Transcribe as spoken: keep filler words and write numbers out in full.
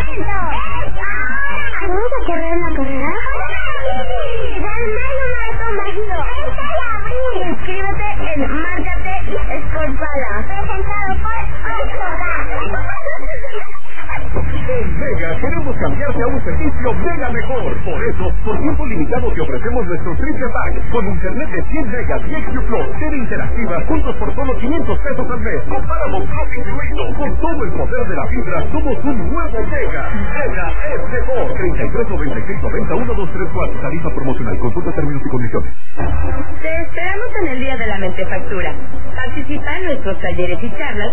¿Vamos a correr una carrera? ¡Sí! ¡Ganar un auto mágico! Inscríbete en Márcate Sportbala. Presentado por Oxoga. En Mega queremos cambiarte a un servicio Mega mejor. Por eso, por tiempo limitado te ofrecemos nuestro triple pack con internet de cien megas y X Plus, T V interactiva, juntos por solo quinientos pesos al mes. Con Paramount Plus incluido. Con todo el poder de la fibra, somos un nuevo Mega. Mega es mejor. treinta y tres noventa y seis noventa uno dos tres cuatro. Tarifa promocional. Consulta términos y condiciones. Te esperamos en el Día de la Mentefactura. Participa en nuestros talleres y charlas